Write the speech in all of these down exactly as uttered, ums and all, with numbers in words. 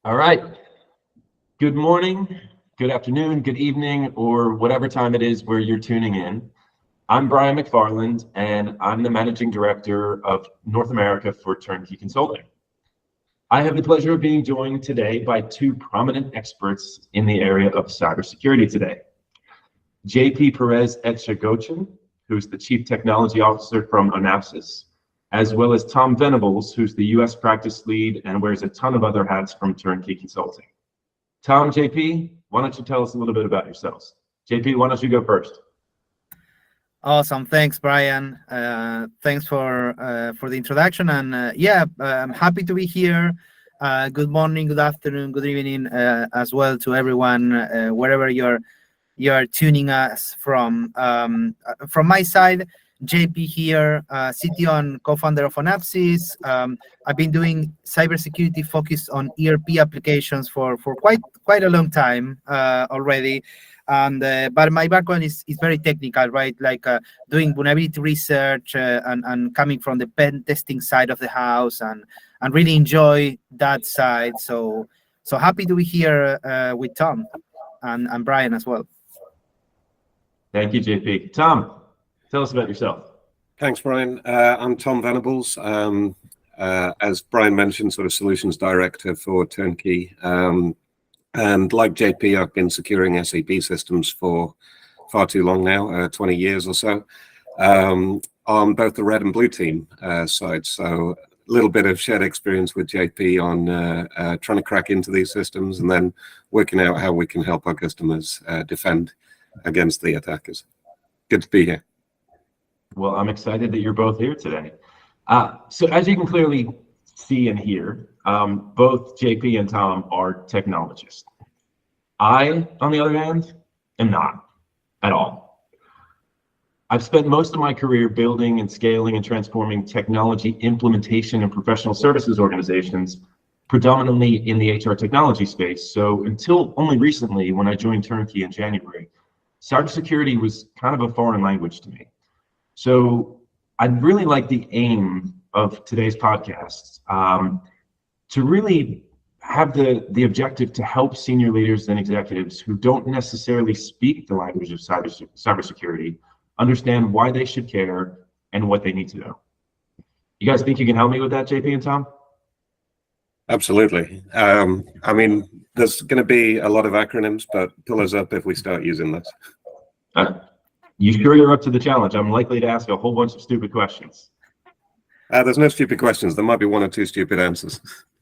All right. Good morning, good afternoon, good evening, or whatever time it is where you're tuning in. I'm Brian McFarland, and I'm the Managing Director of North America for Turnkey Consulting. I have the pleasure of being joined today by two prominent experts in the area of cybersecurity today. J P Perez Etchegochin, who's the Chief Technology Officer from Onapsis, as well as Tom Venables, who's the U S practice lead and wears a ton of other hats from Turnkey Consulting. Tom, J P, why don't you tell us a little bit about yourselves? J P, why don't you go first? Awesome, thanks, Brian. Uh, thanks for uh, for the introduction, and uh, yeah, uh, I'm happy to be here. Uh, good morning, good afternoon, good evening, uh, as well to everyone uh, wherever you're you're tuning us from. Um, uh, from my side, J P here, uh, C T O and co-founder of Onapsis. Um, I've been doing cybersecurity focused on E R P applications for for quite quite a long time uh, already. And uh, but my background is, is very technical, right? Like uh, doing vulnerability research uh, and, and coming from the pen testing side of the house, and and really enjoy that side. So so happy to be here uh, with Tom and, and Brian as well. Thank you, J P. Tom, tell us about yourself. Thanks, Brian. Uh, I'm Tom Venables. Um, uh, as Brian mentioned, sort of solutions director for Turnkey. Um, And like J P, I've been securing S A P systems for far too long now, uh, twenty years or so, um, on both the red and blue team uh, side. So a little bit of shared experience with J P on uh, uh, trying to crack into these systems and then working out how we can help our customers uh, defend against the attackers. Good to be here. Well, I'm excited that you're both here today. Uh, so as you can clearly see and hear, um, both J P and Tom are technologists. I, on the other hand, am not at all. I've spent most of my career building and scaling and transforming technology implementation and professional services organizations, predominantly in the H R technology space. So until only recently, when I joined Turnkey in January, cybersecurity was kind of a foreign language to me. So I'd really like the aim of today's podcast um, to really have the, the objective to help senior leaders and executives who don't necessarily speak the language of cyber, cybersecurity understand why they should care and what they need to know. You guys think you can help me with that, J P and Tom? Absolutely. Um, I mean, there's going to be a lot of acronyms, but pull us up if we start using this. Uh, you sure you're up to the challenge? I'm likely to ask a whole bunch of stupid questions. Uh, there's no stupid questions. There might be one or two stupid answers.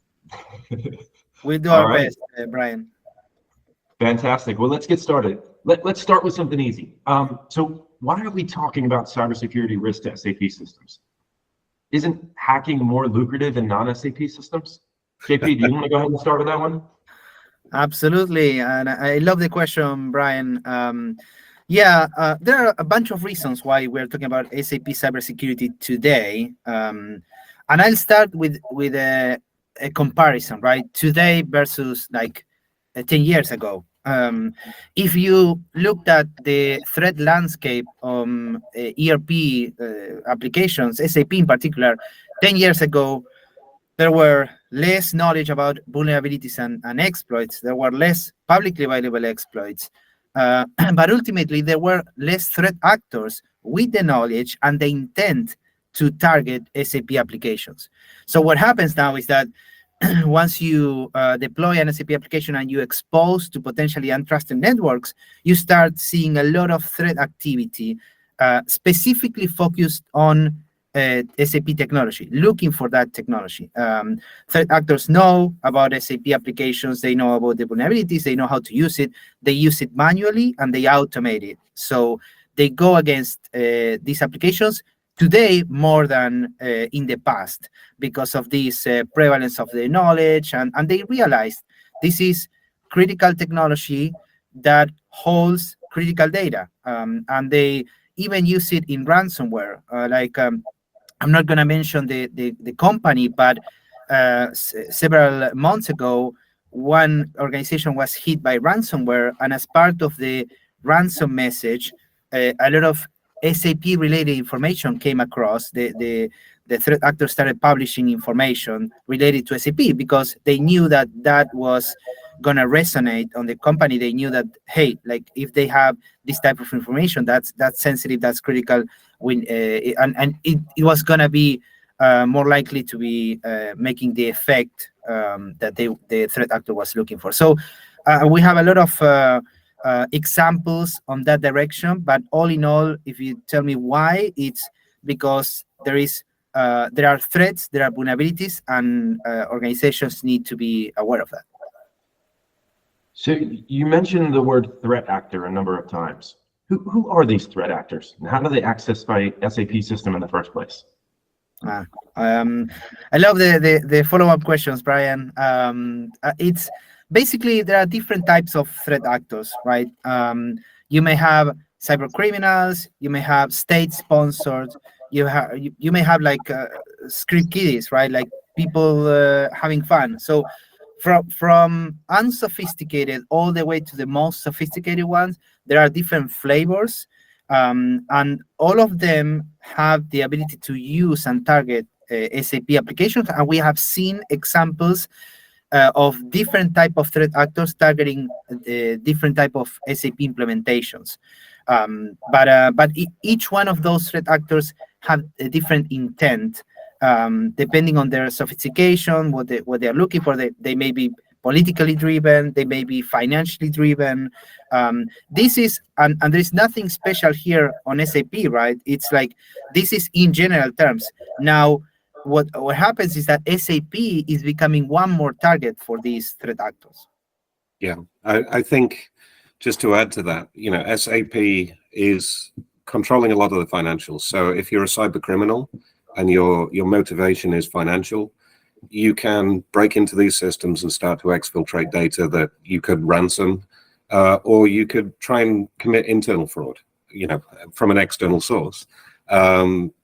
We'll do All our right. best, uh, Brian. Fantastic. Well, let's get started. Let, let's start with something easy. Um, so why are we talking about cybersecurity risk to S A P systems? Isn't hacking more lucrative in non-S A P systems? J P, do you want to go ahead and start with that one? Absolutely, and I I love the question, Brian. Um, yeah, uh, there are a bunch of reasons why we're talking about S A P cybersecurity today, um, and I'll start with with a, a comparison, right? Today versus like uh, ten years ago. Um, if you looked at the threat landscape on uh, E R P uh, applications, S A P in particular, ten years ago, there were less knowledge about vulnerabilities and, and exploits. There were less publicly available exploits. Uh, but ultimately, there were less threat actors with the knowledge and the intent to target S A P applications. So what happens now is that once you uh, deploy an S A P application and you expose to potentially untrusted networks, you start seeing a lot of threat activity uh, specifically focused on uh, S A P technology, looking for that technology. Um, threat actors know about S A P applications, they know about the vulnerabilities, they know how to use it, they use it manually, and they automate it. So they go against uh, these applications today more than uh, in the past because of this uh, prevalence of the knowledge, and, and they realized this is critical technology that holds critical data, um, and they even use it in ransomware. Uh, like um, I'm not going to mention the, the, the company, but uh, s- several months ago, one organization was hit by ransomware, and as part of the ransom message, uh, a lot of S A P related information came across. The, the the threat actors started publishing information related to S A P because they knew that that was going to resonate on the company. They knew that, hey, like if they have this type of information, that's that's sensitive, that's critical, when, uh, and, and it, it was going to be uh, more likely to be uh, making the effect um, that they, the threat actor was looking for. So uh, we have a lot of uh, uh, examples on that direction, but all in all, if you tell me why, it's because there is uh, there are threats, there are vulnerabilities, and uh, organizations need to be aware of that. So you mentioned the word threat actor a number of times. Who, who are these threat actors, and how do they access my S A P system in the first place? Uh, um, I love the, the, the follow-up questions, Brian. Um, uh, it's basically, there are different types of threat actors, right? Um, you may have cyber criminals, you may have state-sponsored, you, have you, you may have like uh, script kiddies, right? Like people uh, having fun. So from, from unsophisticated all the way to the most sophisticated ones, there are different flavors. Um, and all of them have the ability to use and target uh, S A P applications, and we have seen examples uh, of different type of threat actors targeting uh, different type of S A P implementations. Um, but uh, but e each one of those threat actors have a different intent, um, depending on their sophistication, what they what they are looking for. They they may be politically driven, they may be financially driven. Um, this is, and, and there's nothing special here on S A P, right? It's like, this is in general terms. Now, what, what happens is that S A P is becoming one more target for these threat actors. Yeah, I, I think just to add to that, you know, S A P is controlling a lot of the financials. So if you're a cyber criminal and your, your motivation is financial, you can break into these systems and start to exfiltrate data that you could ransom, uh, or you could try and commit internal fraud, you know, from an external source. Um,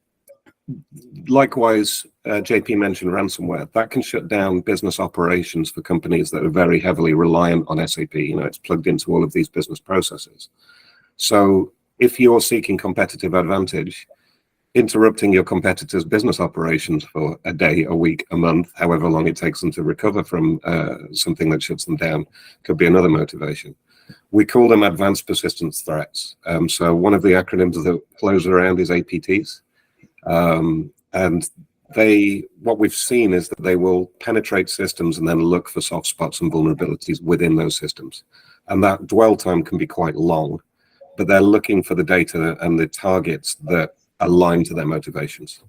likewise, uh, J P mentioned ransomware. That can shut down business operations for companies that are very heavily reliant on S A P. You know, it's plugged into all of these business processes. So if you're seeking competitive advantage, interrupting your competitors' business operations for a day, a week, a month, however long it takes them to recover from uh, something that shuts them down, could be another motivation. We call them advanced persistence threats. Um, so one of the acronyms that flows around is A P Ts. Um, and they, what we've seen is that they will penetrate systems and then look for soft spots and vulnerabilities within those systems. And that dwell time can be quite long, but they're looking for the data and the targets that align to their motivations.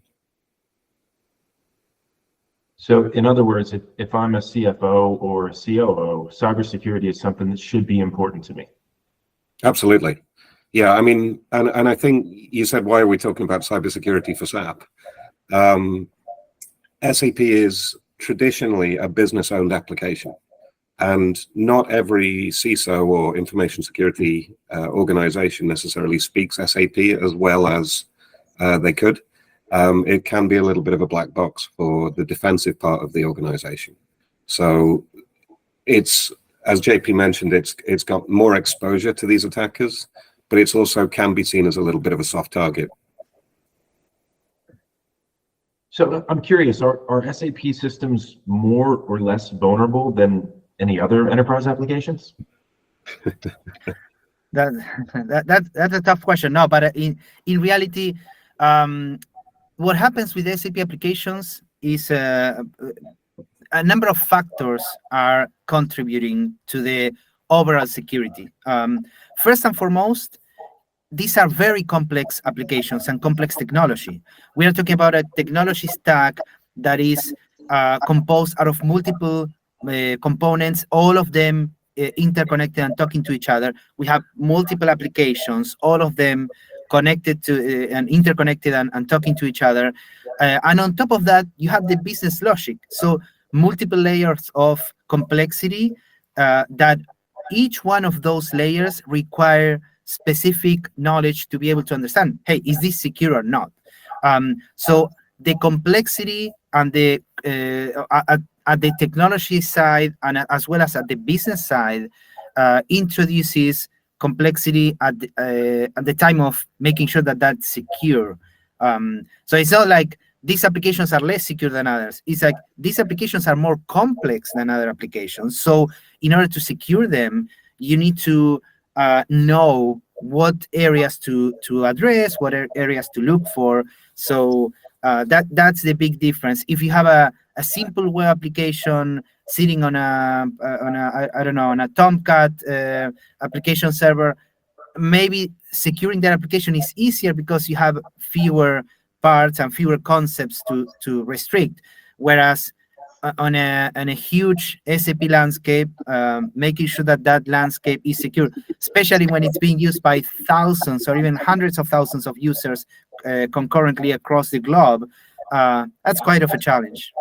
So in other words, if, if I'm a C F O or a C O O, cybersecurity is something that should be important to me. Absolutely. Yeah, I mean, and, and I think you said, why are we talking about cybersecurity for S A P? Um, S A P is traditionally a business-owned application, and not every C I S O or information security uh, organization necessarily speaks S A P as well as Uh, they could. Um, it can be a little bit of a black box for the defensive part of the organization. So it's, as J P mentioned, it's it's got more exposure to these attackers, but it's also can be seen as a little bit of a soft target. So I'm curious, are, are S A P systems more or less vulnerable than any other enterprise applications? that, that, that That's a tough question. No, but in, in reality, Um, what happens with S A P applications is uh, a number of factors are contributing to the overall security. Um, first and foremost, these are very complex applications and complex technology. We are talking about a technology stack that is uh, composed out of multiple uh, components, all of them uh, interconnected and talking to each other. We have multiple applications, all of them connected to uh, and interconnected and, and talking to each other. Uh, and on top of that, you have the business logic. So multiple layers of complexity uh, that each one of those layers require specific knowledge to be able to understand, hey, is this secure or not? Um, so the complexity and the uh, at, at the technology side and as well as at the business side uh, introduces complexity at the, uh, at the time of making sure that that's secure. Um, so it's not like these applications are less secure than others. It's like these applications are more complex than other applications. So in order to secure them, you need to uh, know what areas to to address, what areas to look for. So uh, that that's the big difference. If you have a, a simple web application sitting on a uh, on a I, I don't know on a Tomcat uh, application server, maybe securing that application is easier because you have fewer parts and fewer concepts to to restrict. Whereas uh, on a on a huge S A P landscape, um, making sure that that landscape is secure, especially when it's being used by thousands or even hundreds of thousands of users uh, concurrently across the globe, uh, that's quite of a challenge.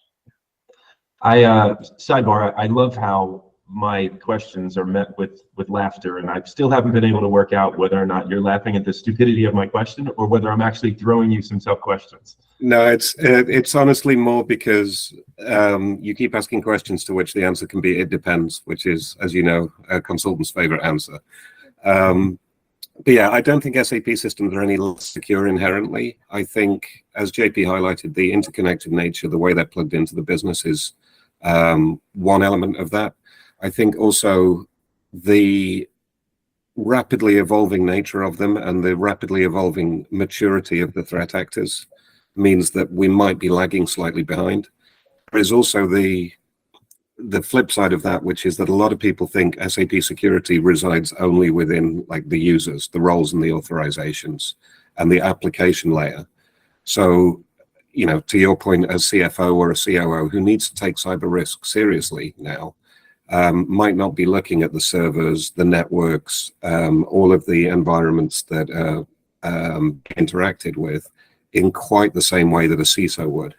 I uh, sidebar. I love how my questions are met with with laughter, and I still haven't been able to work out whether or not you're laughing at the stupidity of my question or whether I'm actually throwing you some tough questions. No, it's it's honestly more because um, you keep asking questions to which the answer can be "it depends," which is, as you know, a consultant's favorite answer. Um, but yeah, I don't think S A P systems are any less secure inherently. I think, as J P highlighted, the interconnected nature, the way they're plugged into the business, is um, one element of that. I think also the rapidly evolving nature of them and the rapidly evolving maturity of the threat actors means that we might be lagging slightly behind. There is also the the flip side of that, which is that a lot of people think S A P security resides only within like the users, the roles and the authorizations and the application layer. So, you know, to your point as C F O or a C O O who needs to take cyber risk seriously now, Um, might not be looking at the servers, the networks, um, all of the environments that are um, interacted with in quite the same way that a C I S O would.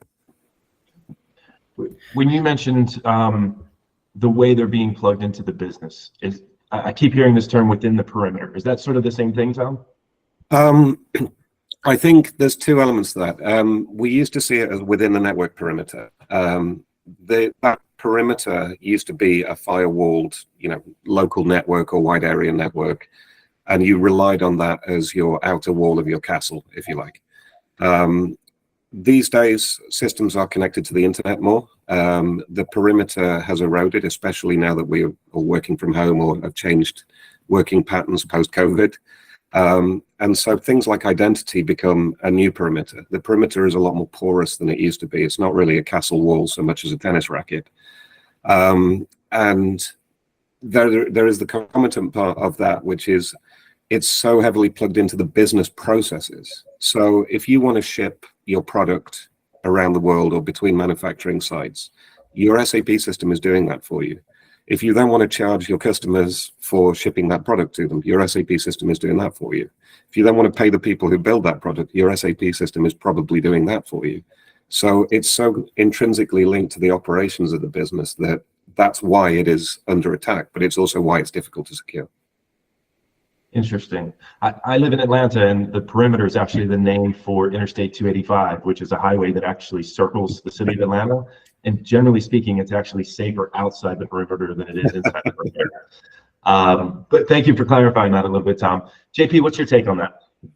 When you mentioned um, the way they're being plugged into the business, is I keep hearing this term within the perimeter. Is that sort of the same thing, Tom? Um, I think there's two elements to that. Um, we used to see it as within the network perimeter. Um, the, that perimeter used to be a firewalled, you know, local network or wide area network, and you relied on that as your outer wall of your castle, if you like. Um, these days, systems are connected to the internet more. Um, the perimeter has eroded, especially now that we are all working from home or have changed working patterns post-COVID. Um, and so things like identity become a new perimeter. The perimeter is a lot more porous than it used to be. It's not really a castle wall so much as a tennis racket. Um, and there, there is the concomitant part of that, which is it's so heavily plugged into the business processes. So if you want to ship your product around the world or between manufacturing sites, your S A P system is doing that for you. If you then want to charge your customers for shipping that product to them, your S A P system is doing that for you. If you then want to pay the people who build that product, your S A P system is probably doing that for you. So it's so intrinsically linked to the operations of the business that that's why it is under attack, but it's also why it's difficult to secure. Interesting. I, I live in Atlanta, and the perimeter is actually the name for Interstate two eighty-five, which is a highway that actually circles the city of Atlanta. And generally speaking, it's actually safer outside the perimeter than it is inside the perimeter. Um, but thank you for clarifying that a little bit, Tom. J P, what's your take on that?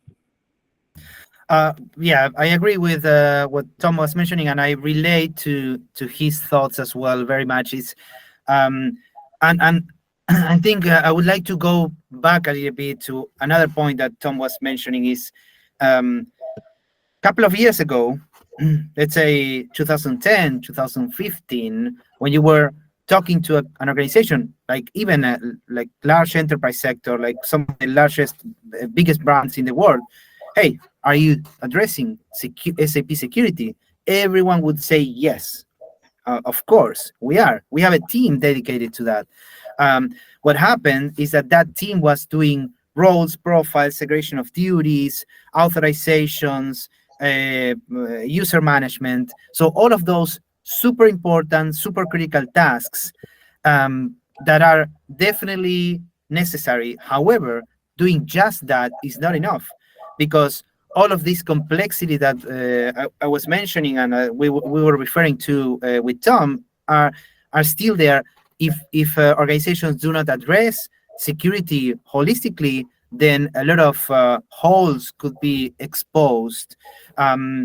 Uh, yeah, I agree with uh, what Tom was mentioning, and I relate to to his thoughts as well very much. It's um, and and I think uh, I would like to go back a little bit to another point that Tom was mentioning. Is um, a couple of years ago, let's say two thousand ten, two thousand fifteen, when you were talking to a, an organization like even a like large enterprise sector, like some of the largest, biggest brands in the world, hey, are you addressing secu- S A P security? Everyone would say yes. Uh, of course, we are. We have a team dedicated to that. Um, what happened is that that team was doing roles, profiles, segregation of duties, authorizations, uh, user management. So all of those super important, super critical tasks um, that are definitely necessary. However, doing just that is not enough, because all of this complexity that uh, I, I was mentioning and uh, we, we were referring to uh, with Tom are are still there. If if uh, organizations do not address security holistically, then a lot of uh, holes could be exposed. Um,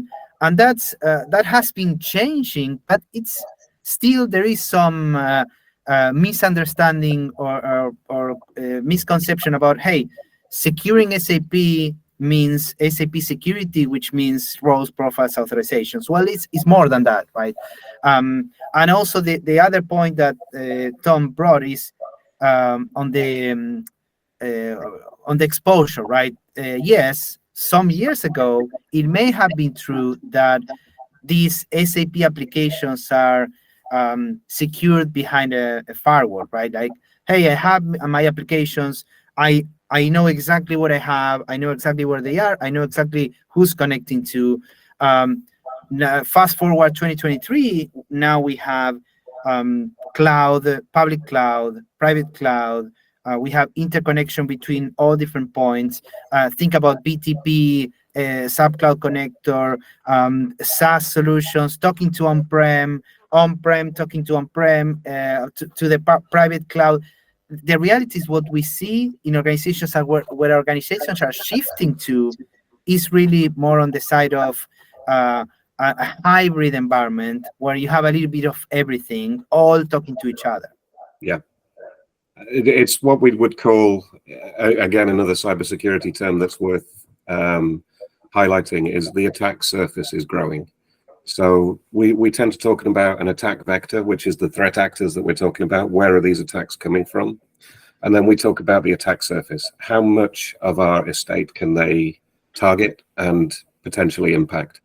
and that's uh, that has been changing, but it's still there is some uh, uh, misunderstanding or or, or uh, misconception about, hey, securing S A P means S A P security, which means roles, profiles, authorizations. Well, it's it's more than that, right? Um, and also the the other point that uh, Tom brought is um, on the um, uh, on the exposure, right? Uh, yes, some years ago, it may have been true that these S A P applications are um, secured behind a, a firewall, right? Like, hey, I have my applications. I I know exactly what I have. I know exactly where they are. I know exactly who's connecting to. Um, now, fast forward twenty twenty-three, now we have um, cloud, public cloud, private cloud. Uh, we have interconnection between all different points. Uh, think about B T P, uh, subcloud connector, um, SaaS solutions, talking to on-prem, on-prem talking to on-prem, uh, to, to the private cloud. The reality is what we see in organizations are where, where organizations are shifting to is really more on the side of uh, a, a hybrid environment where you have a little bit of everything, all talking to each other. Yeah. It's what we would call, again, another cybersecurity term that's worth um, highlighting is the attack surface is growing. So we, we tend to talk about an attack vector, which is the threat actors that we're talking about. Where are these attacks coming from? And then we talk about the attack surface. How much of our estate can they target and potentially impact?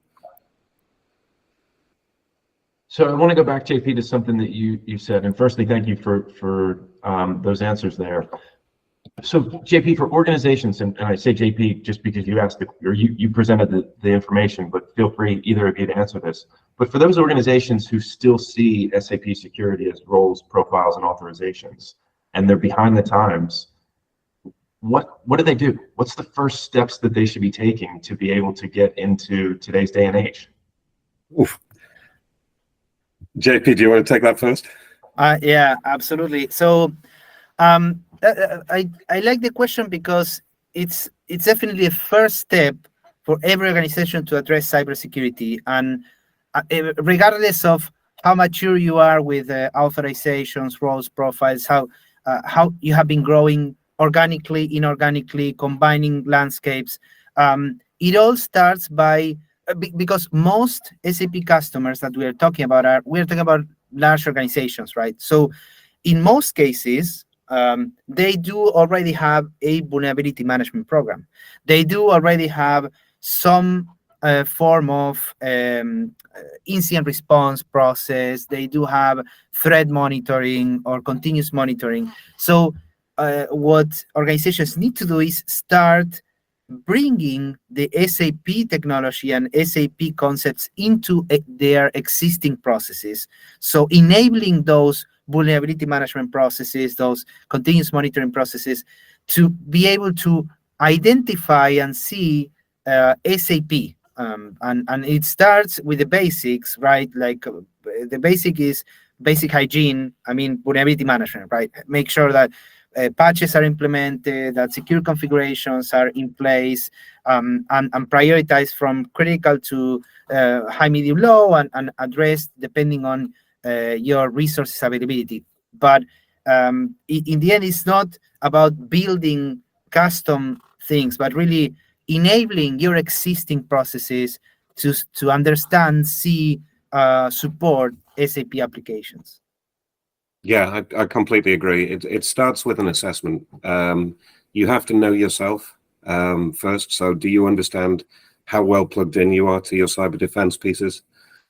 So I want to go back, J P, to something that you you said. And firstly, thank you for for um, those answers there. So J P, for organizations, and, and I say J P just because you asked the, or you, you presented the, the information, but feel free, either of you, to answer this. But for those organizations who still see S A P security as roles, profiles, and authorizations, and they're behind the times, what what do they do? What's the first steps that they should be taking to be able to get into today's day and age? Oof. J P, do you want to take that first? Uh, yeah, absolutely. So um, I I like the question because it's it's definitely a first step for every organization to address cybersecurity, and uh, regardless of how mature you are with uh, authorizations, roles, profiles, how uh, how you have been growing organically, inorganically, combining landscapes. Um, it all starts by because most S A P customers that we are talking about are we're talking about large organizations, right? So in most cases, um, they do already have a vulnerability management program. They do already have some uh, form of um, incident response process. They do have threat monitoring or continuous monitoring. So uh, what organizations need to do is start bringing the S A P technology and S A P concepts into e- their existing processes. So enabling those vulnerability management processes, those continuous monitoring processes, to be able to identify and see uh, S A P. Um, and, and it starts with the basics, right? Like uh, the basic is basic hygiene. I mean, vulnerability management, right? Make sure that Uh, patches are implemented, that secure configurations are in place, um, and, and prioritized from critical to uh, high, medium, low, and, and addressed depending on uh, your resources availability. But um, in, in the end, it's not about building custom things, but really enabling your existing processes to, to understand, see, uh, support S A P applications. Yeah, I, I completely agree. It it starts with an assessment. Um, you have to know yourself um, first. So do you understand how well plugged in you are to your cyber defense pieces?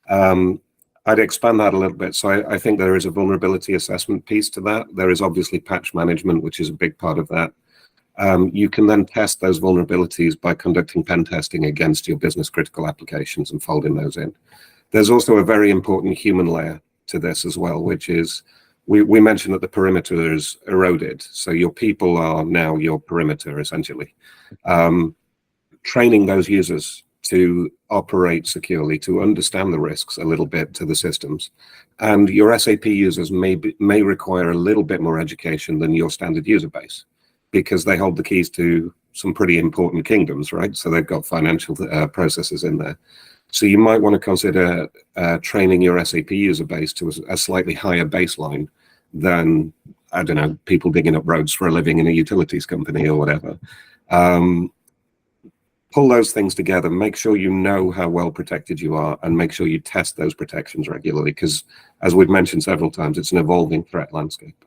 Um, I'd expand that a little bit. So I, I think there is a vulnerability assessment piece to that. There is obviously patch management, which is a big part of that. Um, you can then test those vulnerabilities by conducting pen testing against your business critical applications and folding those in. There's also a very important human layer to this as well, which is We, we mentioned that the perimeter is eroded. So your people are now your perimeter, essentially. Um, training those users to operate securely, to understand the risks a little bit to the systems. And your S A P users may, be, may require a little bit more education than your standard user base, because they hold the keys to some pretty important kingdoms, right? So they've got financial uh, processes in there. So you might want to consider uh, training your S A P user base to a, a slightly higher baseline than, I don't know, people digging up roads for a living in a utilities company or whatever. Um, pull those things together, make sure you know how well protected you are, and make sure you test those protections regularly, because as we've mentioned several times, it's an evolving threat landscape.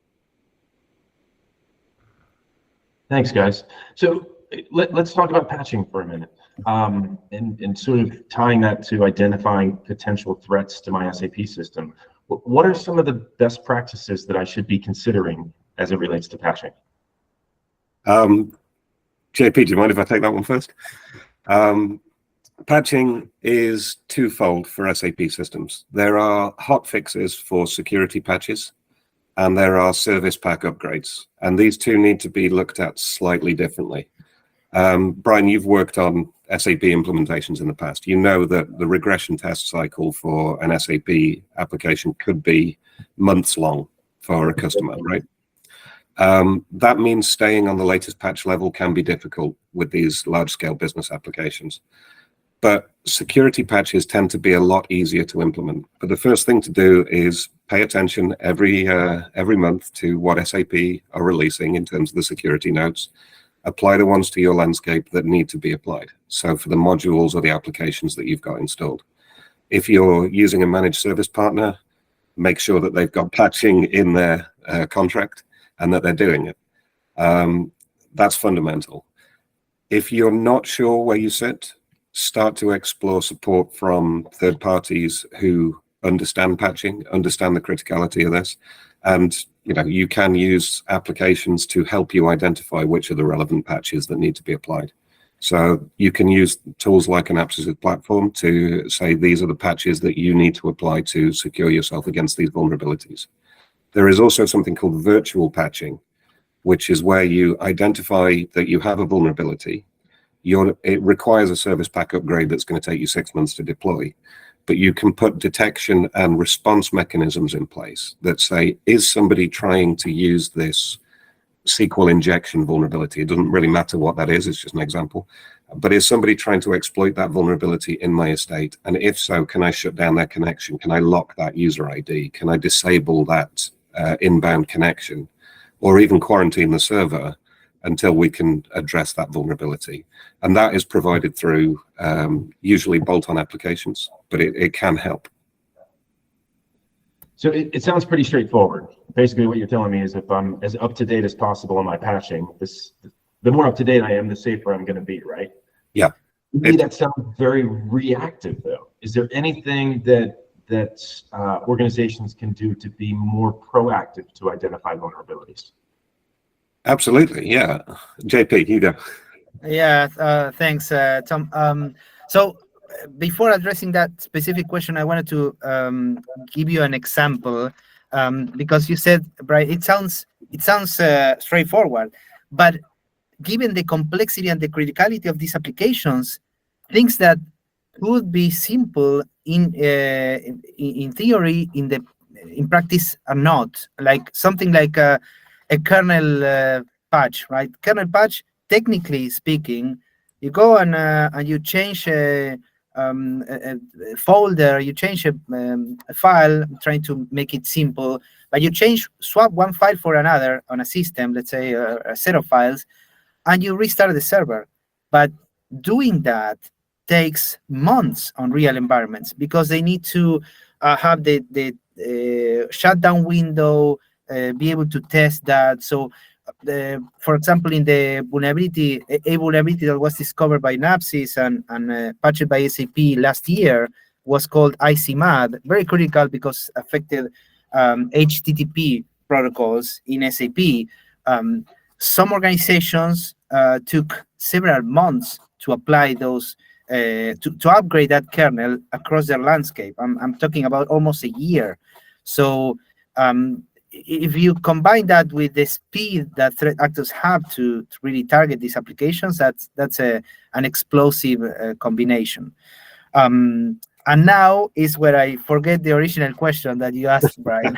Thanks, guys. So let, let's talk about patching for a minute, um, and, and sort of tying that to identifying potential threats to my S A P system. What are some of the best practices that I should be considering as it relates to patching? Um, J P, do you mind if I take that one first? Um, patching is twofold for S A P systems. There are hot fixes for security patches, and there are service pack upgrades. And these two need to be looked at slightly differently. Um, Brian, you've worked on S A P implementations in the past. You know that the regression test cycle for an S A P application could be months long for a customer, right? Um, that means staying on the latest patch level can be difficult with these large-scale business applications. But security patches tend to be a lot easier to implement. But the first thing to do is pay attention every uh, every month to what S A P are releasing in terms of the security notes. Apply the ones to your landscape that need to be applied. So for the modules or the applications that you've got installed. If you're using a managed service partner, make sure that they've got patching in their uh, contract and that they're doing it. Um, that's fundamental. If you're not sure where you sit, start to explore support from third parties who understand patching, understand the criticality of this, and you know you can use applications to help you identify which are the relevant patches that need to be applied. So you can use tools like an Aptitude platform to say these are the patches that you need to apply to secure yourself against these vulnerabilities. There is also something called virtual patching, which is where you identify that you have a vulnerability. You're, it requires a service pack upgrade that's going to take you six months to deploy. But you can put detection and response mechanisms in place that say, is somebody trying to use this S Q L injection vulnerability? It doesn't really matter what that is, it's just an example. But is somebody trying to exploit that vulnerability in my estate? And if so, can I shut down their connection? Can I lock that user I D? Can I disable that uh, inbound connection? Or even quarantine the server until we can address that vulnerability? And that is provided through um, usually bolt-on applications, but it, it can help. So it, it sounds pretty straightforward. Basically what you're telling me is if I'm as up-to-date as possible on my patching, this, the more up-to-date I am, the safer I'm going to be, right? Yeah. To me, that sounds very reactive, though. Is there anything that that uh, organizations can do to be more proactive to identify vulnerabilities? Absolutely, yeah. J P, you go. Yeah, uh, thanks, uh, Tom. Um, so before addressing that specific question, I wanted to um, give you an example um, because you said, Brian, it sounds it sounds uh, straightforward, but given the complexity and the criticality of these applications, things that could be simple in uh, in, in theory, in the in practice are not. Like something like a, a kernel uh, patch, right? Kernel patch, technically speaking, you go and uh, and you change a, um, a, a folder, you change a, um, a file, trying to make it simple, but you change swap one file for another on a system, let's say a, a set of files, and you restart the server. But doing that takes months on real environments because they need to uh, have the the uh, shutdown window, uh, be able to test that. So, uh, for example, in the vulnerability, a vulnerability that was discovered by Napsys and and uh, patched by S A P last year was called I C M A D. Very critical because affected um, H T T P protocols in S A P. Um, some organizations uh, took several months to apply those. Uh, to, to upgrade that kernel across their landscape. I'm, I'm talking about almost a year. So um, if you combine that with the speed that threat actors have to, to really target these applications, that's that's a, an explosive uh, combination. Um, and now is where I forget the original question that you asked, Brian.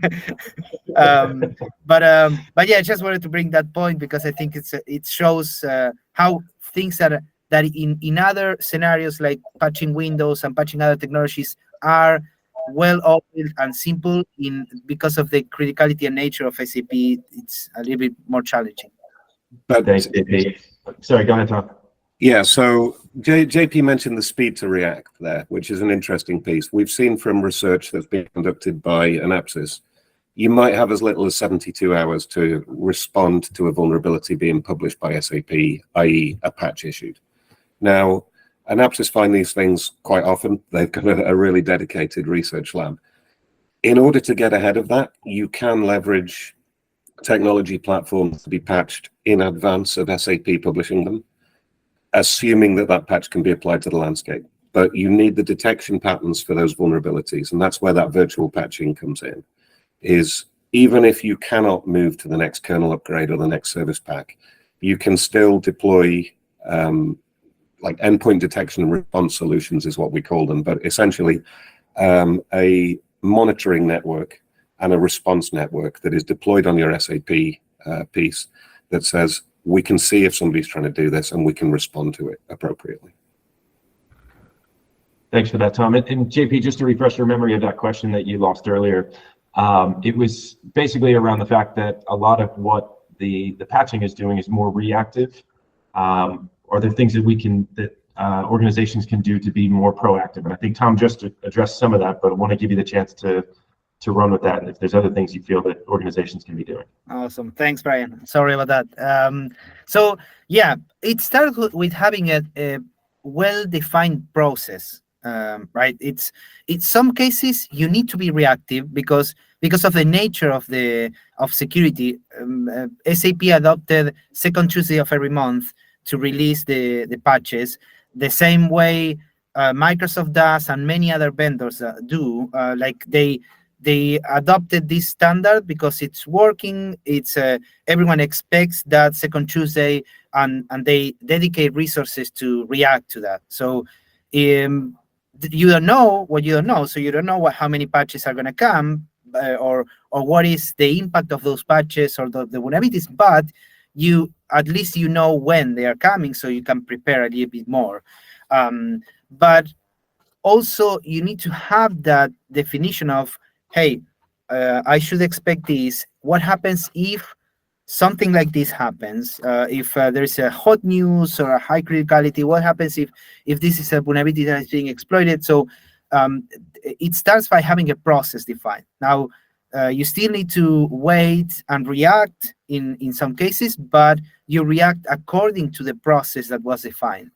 um, but um, but yeah, I just wanted to bring that point because I think it's a, it shows uh, how things are that in, in other scenarios like patching Windows and patching other technologies are well oiled and simple. In because of the criticality and nature of S A P, it's a little bit more challenging. But Thanks, J P. Sorry, go ahead, Tom. yeah, so J, JP mentioned the speed to react there, which is an interesting piece. We've seen from research that's been conducted by Anapsys, you might have as little as seventy-two hours to respond to a vulnerability being published by S A P, that is a patch issued. Now, Anapsys find these things quite often. They've got a, a really dedicated research lab. In order to get ahead of that, you can leverage technology platforms to be patched in advance of S A P publishing them, assuming that that patch can be applied to the landscape. But you need the detection patterns for those vulnerabilities, and that's where that virtual patching comes in, is even if you cannot move to the next kernel upgrade or the next service pack, you can still deploy um, like endpoint detection and response solutions is what we call them, but essentially um, a monitoring network and a response network that is deployed on your S A P uh, piece that says, we can see if somebody's trying to do this and we can respond to it appropriately. Thanks for that, Tom. And, and J P, just to refresh your memory of that question that you lost earlier, um, it was basically around the fact that a lot of what the, the patching is doing is more reactive. Um, are there things that we can, that uh, organizations can do to be more proactive? And I think Tom just addressed some of that, but I want to give you the chance to to run with that, and if there's other things you feel that organizations can be doing. Awesome. Thanks, Brian. Sorry about that. Um, so yeah, it started with having a, a well-defined process, um, right? It's in some cases you need to be reactive because because of the nature of the of security. Um, uh, S A P adopted second Tuesday of every month to release the the patches, the same way uh, Microsoft does and many other vendors uh, do. Uh, like they. They adopted this standard because it's working. It's uh, everyone expects that second Tuesday, and and they dedicate resources to react to that. So, um, you don't know what you don't know. So you don't know what how many patches are going to come, uh, or or what is the impact of those patches or the, the vulnerabilities. But you at least you know when they are coming, so you can prepare a little bit more. Um, but also you need to have that definition of, hey, uh, I should expect this. What happens if something like this happens? Uh, if uh, there's a hot news or a high criticality, what happens if if this is a vulnerability that is being exploited? So um, it starts by having a process defined. Now, uh, you still need to wait and react in, in some cases, but you react according to the process that was defined.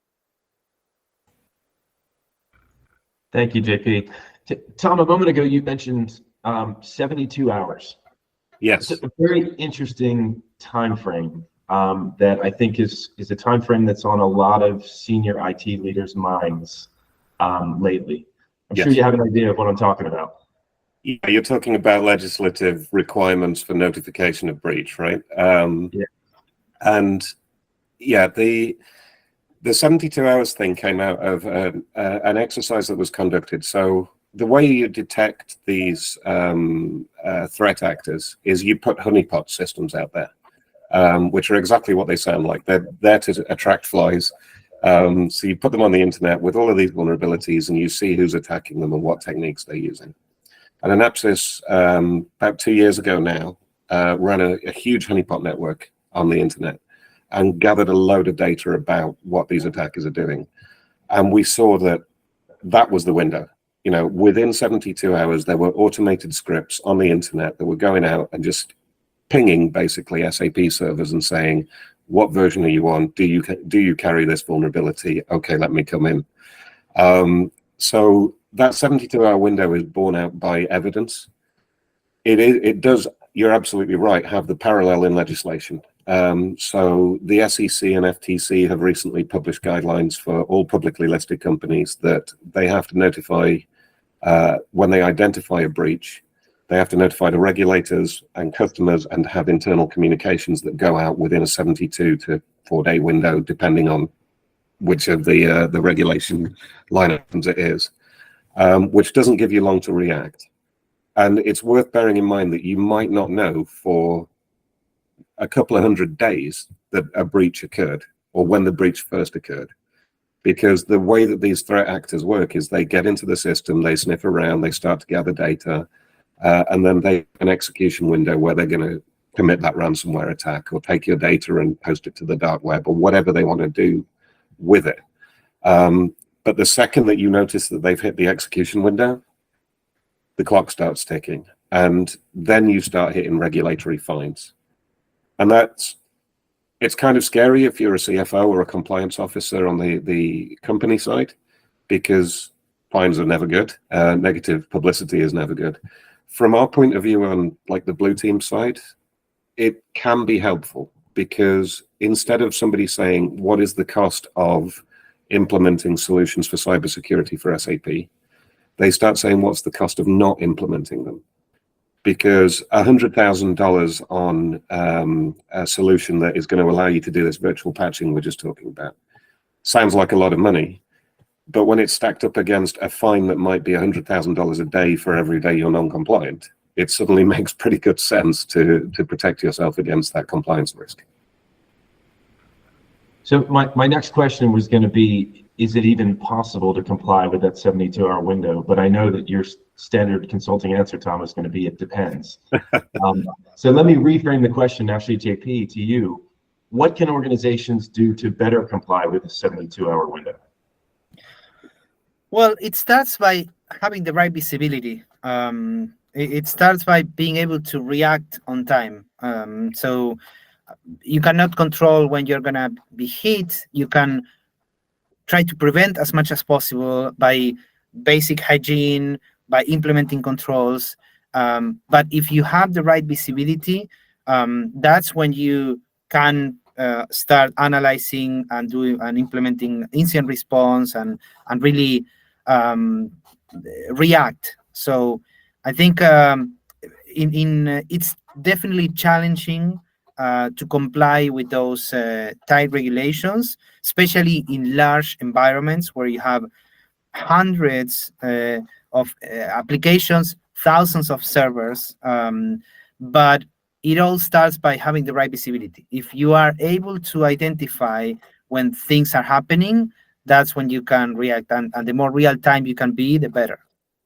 Thank you, J P. Tom, a moment ago, you mentioned um, seventy-two hours. Yes. It's a very interesting time frame um, that I think is is a time frame that's on a lot of senior I T leaders' minds um, lately. I'm Yes. sure you have an idea of what I'm talking about. Yeah, you're talking about legislative requirements for notification of breach, right? Um, Yeah. And yeah, the the seventy-two hours thing came out of uh, uh, an exercise that was conducted. So the way you detect these um, uh, threat actors is you put honeypot systems out there, um, which are exactly what they sound like. They're there to attract flies. Um, so you put them on the internet with all of these vulnerabilities, and you see who's attacking them and what techniques they're using. And Anapsys, um, about two years ago now, uh, ran a, a huge honeypot network on the internet and gathered a load of data about what these attackers are doing. And we saw that that was the window. You know, within seventy-two hours, there were automated scripts on the internet that were going out and just pinging basically S A P servers and saying, what version are you on? Do you do you carry this vulnerability? Okay, let me come in. Um, so that seventy-two hour window is borne out by evidence. It is, it does, you're absolutely right, have the parallel in legislation. Um, so the S E C and F T C have recently published guidelines for all publicly listed companies that they have to notify, uh, when they identify a breach, they have to notify the regulators and customers and have internal communications that go out within a seventy-two to four day window, depending on which of the uh, the regulation line items it is, um, which doesn't give you long to react. And it's worth bearing in mind that you might not know for a couple of hundred days that a breach occurred. or when the breach first occurred. Because the way that these threat actors work is they get into the system, they sniff around, they start to gather data, uh, and then they have an execution window where they're going to commit that ransomware attack or take your data and post it to the dark web or whatever they want to do with it. Um, but the second that you notice that they've hit the execution window, the clock starts ticking, and then you start hitting regulatory fines. And that's, it's kind of scary if you're a C F O or a compliance officer on the, the company side, because fines are never good. Uh, negative publicity is never good. From our point of view on like the blue team side, it can be helpful, because instead of somebody saying, what is the cost of implementing solutions for cybersecurity for S A P, they start saying, what's the cost of not implementing them? Because one hundred thousand dollars on um, a solution that is going to allow you to do this virtual patching we're just talking about sounds like a lot of money. But when it's stacked up against a fine that might be one hundred thousand dollars a day for every day you're non-compliant, it suddenly makes pretty good sense to, to protect yourself against that compliance risk. So my, my next question was going to be, is it even possible to comply with that seventy-two hour window? But I know that your standard consulting answer, Tom, is going to be, it depends. um, so let me reframe the question, actually, J P, to you. What can organizations do to better comply with the seventy-two hour window? Well, it starts by having the right visibility. Um, it, it starts by being able to react on time. Um, so you cannot control when you're going to be hit. You can try to prevent as much as possible by basic hygiene, by implementing controls. Um, but if you have the right visibility, um, that's when you can uh, start analyzing and doing and implementing incident response and and really um, react. So I think um, in in uh, it's definitely challenging uh, to comply with those uh, tight regulations, especially in large environments where you have hundreds uh, of uh, applications, thousands of servers. Um, but it all starts by having the right visibility. If you are able to identify when things are happening, that's when you can react. And, and the more real time you can be, the better.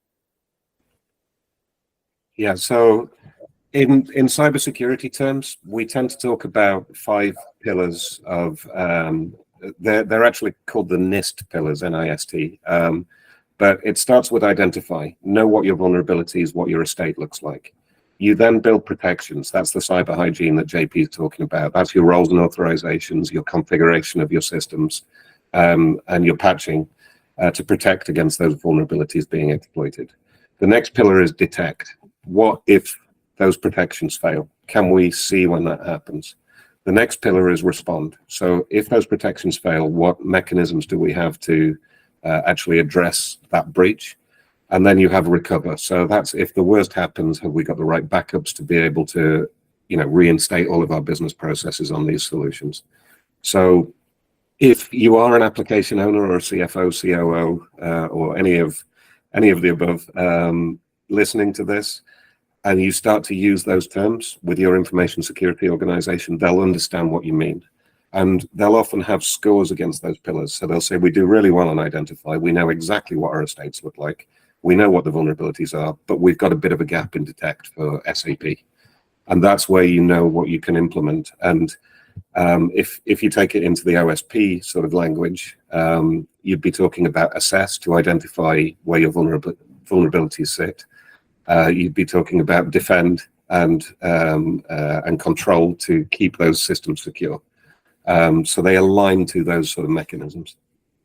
Yeah, so in, in cybersecurity terms, we tend to talk about five pillars of, um, they're, they're actually called the NIST pillars, N I S T. Um, but it starts with identify, know what your vulnerabilities, what your estate looks like. You then build protections. That's the cyber hygiene that J P is talking about. That's your roles and authorizations, your configuration of your systems, um, and your patching uh, to protect against those vulnerabilities being exploited. The next pillar is detect. What if those protections fail? Can we see when that happens? The next pillar is respond. So if those protections fail, what mechanisms do we have to uh, actually address that breach? And then you have recover. So that's if the worst happens, have we got the right backups to be able to, you know, reinstate all of our business processes on these solutions? So if you are an application owner or a C F O, C O O, uh, or any of any of the above, um, listening to this, and you start to use those terms with your information security organization, they'll understand what you mean. And they'll often have scores against those pillars. So they'll say, we do really well on identify. We know exactly what our estates look like. We know what the vulnerabilities are, but we've got a bit of a gap in detect for S A P. And that's where you know what you can implement. And um, if, if you take it into the O S P sort of language, um, you'd be talking about assess to identify where your vulnerab- vulnerabilities sit. Uh, you'd be talking about defend and um, uh, and control to keep those systems secure. Um, so they align to those sort of mechanisms.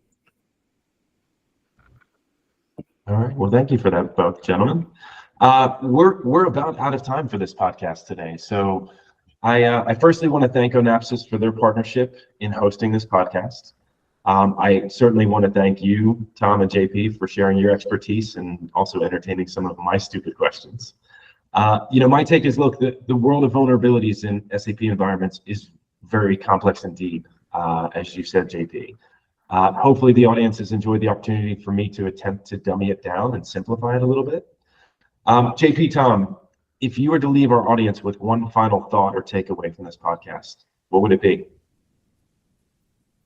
All right. Well, thank you for that, both gentlemen. Uh, we're we're about out of time for this podcast today. So I uh, I firstly want to thank Onapsis for their partnership in hosting this podcast. Um, I certainly want to thank you, Tom and J P, for sharing your expertise and also entertaining some of my stupid questions. Uh, you know, my take is, look, the, the world of vulnerabilities in S A P environments is very complex and deep, uh, as you said, J P. Uh, hopefully the audience has enjoyed the opportunity for me to attempt to dummy it down and simplify it a little bit. Um, J P, Tom, if you were to leave our audience with one final thought or takeaway from this podcast, what would it be?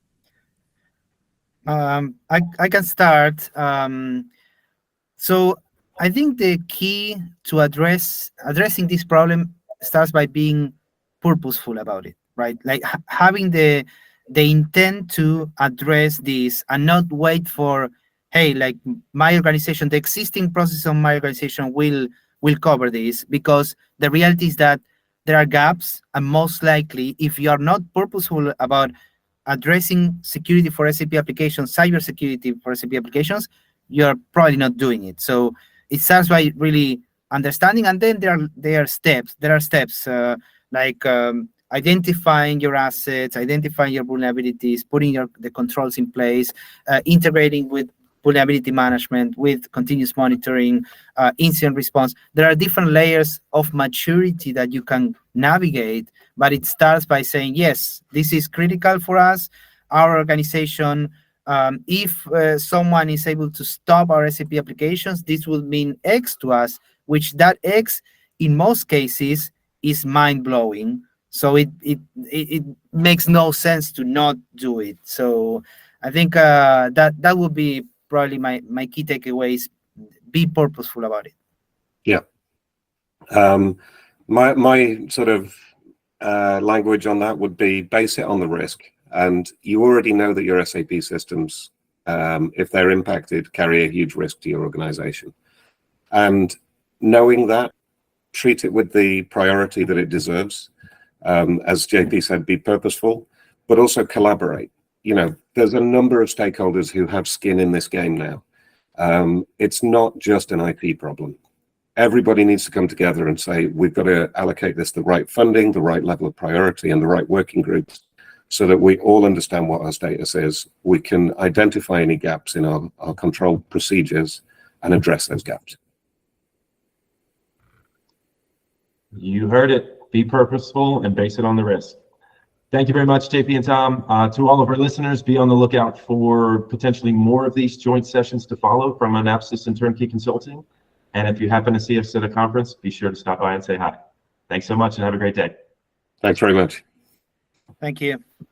Um, I, I can start. Um, so I think the key to address addressing this problem starts by being purposeful about it, right? Like ha- having the the intent to address this and not wait for, hey, like my organization, the existing process of my organization will will cover this, because the reality is that there are gaps, and most likely, if you are not purposeful about addressing security for S A P applications, cyber security for S A P applications, you're probably not doing it. So it starts by really understanding, and then there are there are steps. There are steps uh, like um, identifying your assets, identifying your vulnerabilities, putting your the controls in place, uh, integrating with vulnerability management, with continuous monitoring, uh, incident response. There are different layers of maturity that you can navigate, but it starts by saying, yes, this is critical for us, our organization. Um, if uh, someone is able to stop our S A P applications, this will mean X to us, which that X, in most cases, is mind-blowing. So it, it, it, it makes no sense to not do it. So I think uh, that, that would be probably my, my key takeaways. Be purposeful about it. Yeah. Um, my, my sort of uh, language on that would be base it on the risk. And you already know that your S A P systems, um, if they're impacted, carry a huge risk to your organization. And knowing that, treat it with the priority that it deserves. Um, as J P said, be purposeful, but also collaborate. You know, there's a number of stakeholders who have skin in this game now. Um, it's not just an I P problem. Everybody needs to come together and say, we've got to allocate this the right funding, the right level of priority, and the right working groups, so that we all understand what our status is. We can identify any gaps in our, our control procedures and address those gaps. You heard it. Be purposeful and base it on the risk. Thank you very much, J P and Tom. Uh, to all of our listeners, be on the lookout for potentially more of these joint sessions to follow from Anapsys and Turnkey Consulting. And if you happen to see us at a conference, be sure to stop by and say hi. Thanks so much and have a great day. Thanks very much. Thank you.